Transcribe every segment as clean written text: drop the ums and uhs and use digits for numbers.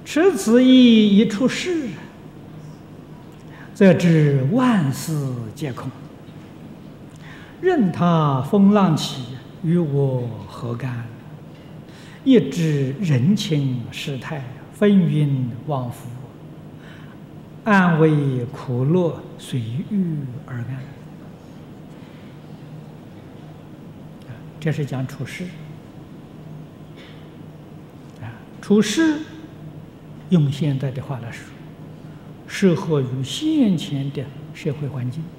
持此意一出世，则知万事皆空。任他风浪起，与我何干？一知人情世态，纷纭往复，安危苦乐，随遇而安。这是讲处世。处世，用现在的话来说，适合于现前的社会环境。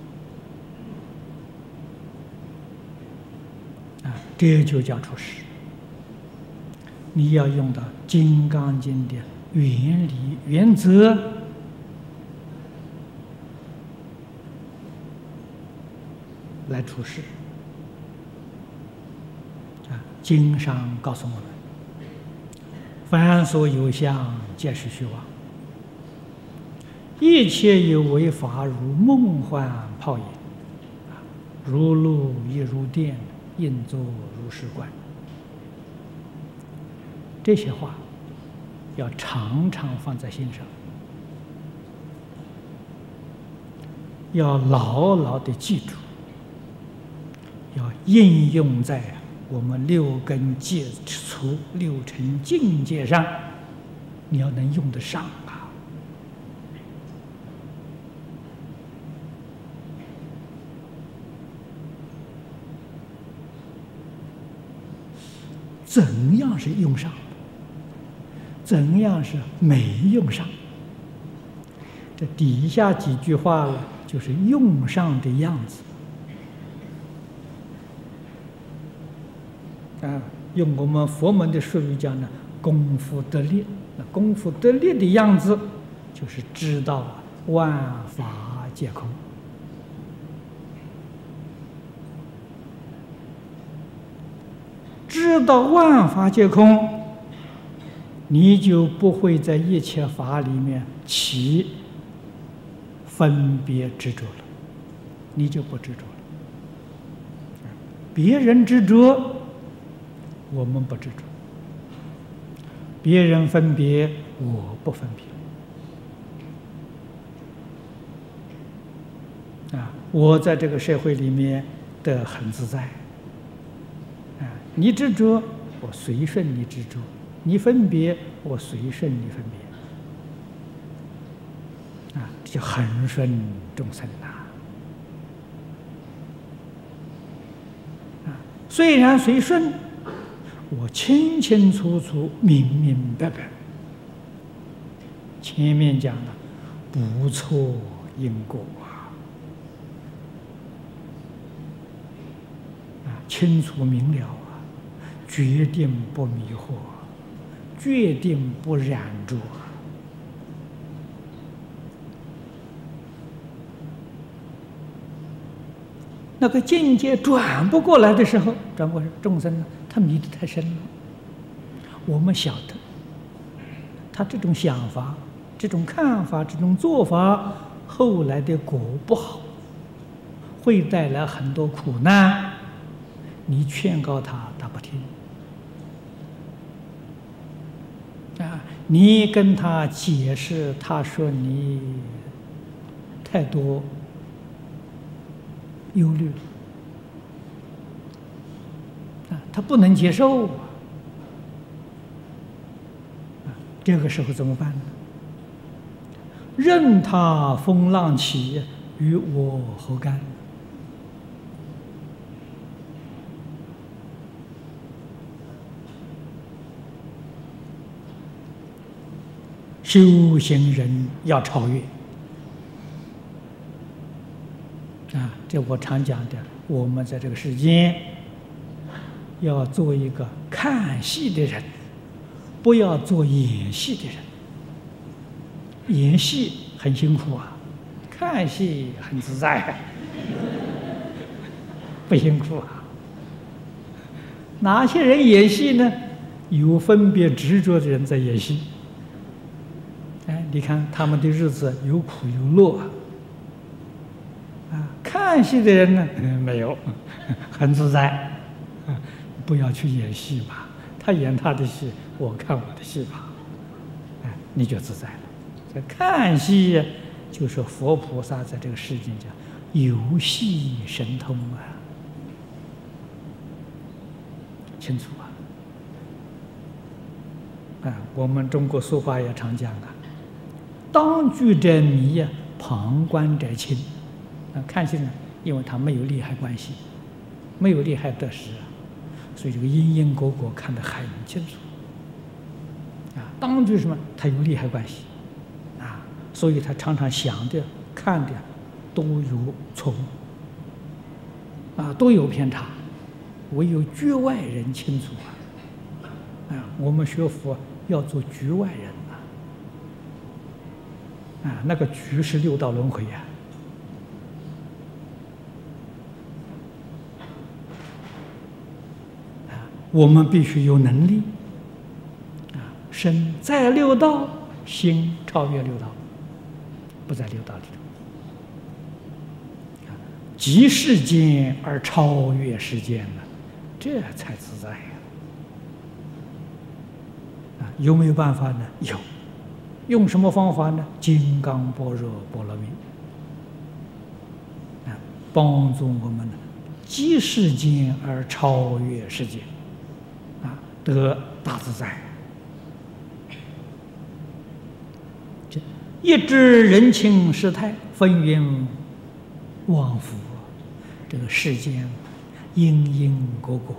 这就叫处世。你要用到《金刚经》的原理原则来处世。经上告诉我们：凡所有相，皆是虚妄；一切有为法，如梦幻泡影，如露亦如电，应作如是观。这些话要常常放在心上，要牢牢地记住，要应用在我们六根接触、六尘境界上，你要能用得上啊！怎样是用上？怎样是没用上？这底下几句话呢，就是用上的样子。用我们佛门的术语讲呢，功夫得力。那功夫得力的样子，就是知道万法皆空。知道万法皆空，你就不会在一切法里面起分别执着了，你就不执着了。别人执着，我们不执着；别人分别，我不分别。我在这个社会里面得很自在。你执着，我随顺你执着；你分别，我随顺你分别。这叫恒顺众生虽然随顺，我清清楚楚、明明白白。前面讲了，不错因果清楚明了决定不迷惑，决定不染着。那个境界转不过来的时候，转过来众生呢，他迷得太深了。我们晓得，他这种想法、这种看法、这种做法，后来的果不好，会带来很多苦难。你劝告他，他不听。你跟他解释，他说你太多忧虑他不能接受这个时候怎么办呢？任他风浪起，与我何干？修行人要超越这我常讲的，我们在这个世间要做一个看戏的人，不要做演戏的人。演戏很辛苦看戏很自在不辛苦哪些人演戏呢？有分别执着的人在演戏。你看他们的日子有苦有乐看戏的人呢，没有，很自在不要去演戏吧，他演他的戏，我看我的戏吧你就自在了。这看戏就是佛菩萨在这个世间讲游戏神通啊，清楚啊！我们中国俗话也常讲啊，当局者迷啊，旁观者清。看戏呢，因为他没有利害关系，没有利害得失，所以这个因因果果看得很清楚。当局什么？他有利害关系，所以他常常想的、看的都有错误，都有偏差，唯有局外人清楚我们学佛要做局外人那个局是六道轮回我们必须有能力身在六道，心超越六道，不在六道里头，即世间而超越世间了，这才自在有没有办法呢？有。用什么方法呢？金刚般若波罗蜜帮助我们呢，即世间而超越世间得大自在。一知人情世态，纷纭往复，这个世间因因果果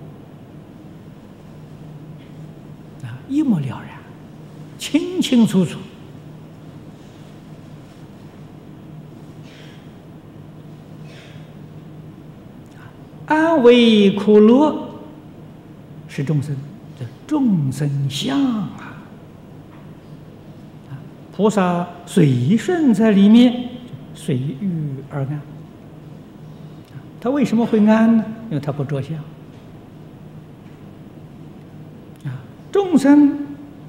一目了然，清清楚楚。安危苦乐是众生，这众生相菩萨随顺在里面，随遇而安。他为什么会安呢？因为他不着相众生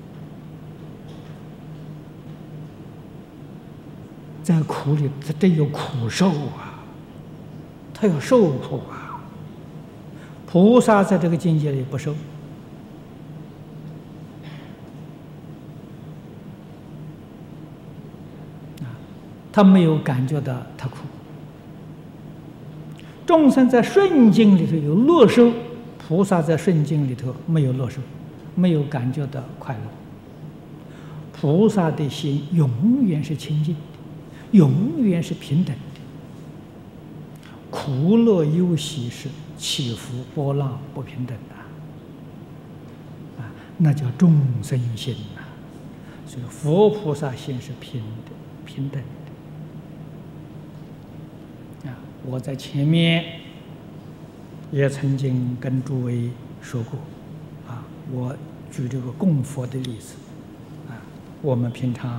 在苦里，他真有苦受他要受苦菩萨在这个境界里不受他没有感觉到他苦。众生在顺境里头有乐受，菩萨在顺境里头没有乐受，没有感觉到快乐。菩萨的心永远是清净的，永远是平等的。苦乐忧喜是起伏波浪不平等那叫众生心所以佛菩萨心是平等的我在前面也曾经跟诸位说过我举这个供佛的例子我们平常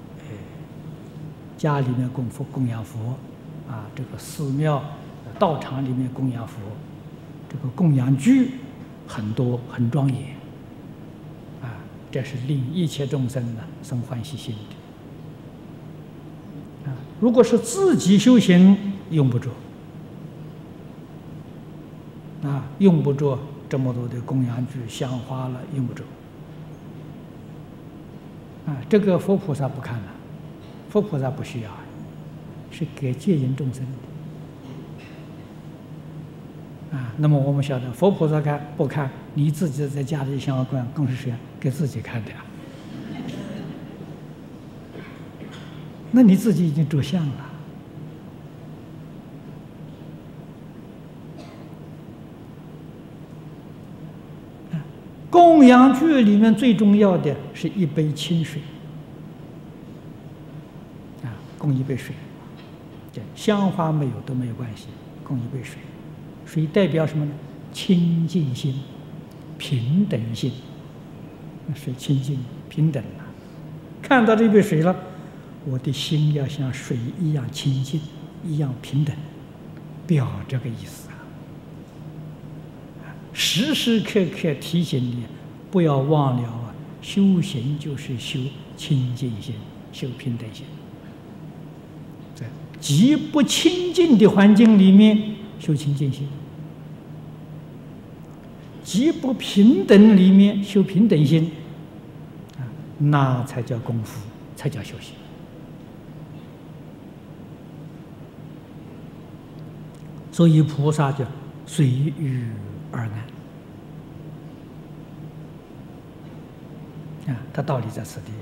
家里面供养佛这个寺庙道场里面供养佛，这个供养具很多很庄严这是令一切众生生欢喜心的如果是自己修行用不着用不着这么多的供养具香花了，用不着这个佛菩萨不看了，佛菩萨不需要是给戒引众生的那么我们晓得佛菩萨看不看，你自己在家里香花供是谁给自己看的那你自己已经着相了供养具里面最重要的是一杯清水供一杯水香花没有都没有关系，供一杯水，水代表什么呢？清净心、平等心。水清净平等看到这杯水了，我的心要像水一样清净，一样平等，表这个意思时时刻刻提醒你，不要忘了修行就是修清净心，修平等心。在极不清净的环境里面修清净心，极不平等里面修平等心你那才叫功夫，才叫修行。所以菩萨叫随遇而安啊，它道理在此地。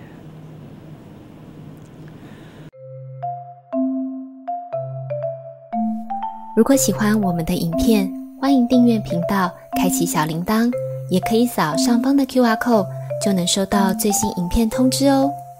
如果喜欢我们的影片，欢迎订阅频道，开启小铃铛，也可以扫上方的 QR code，就能收到最新影片通知哦。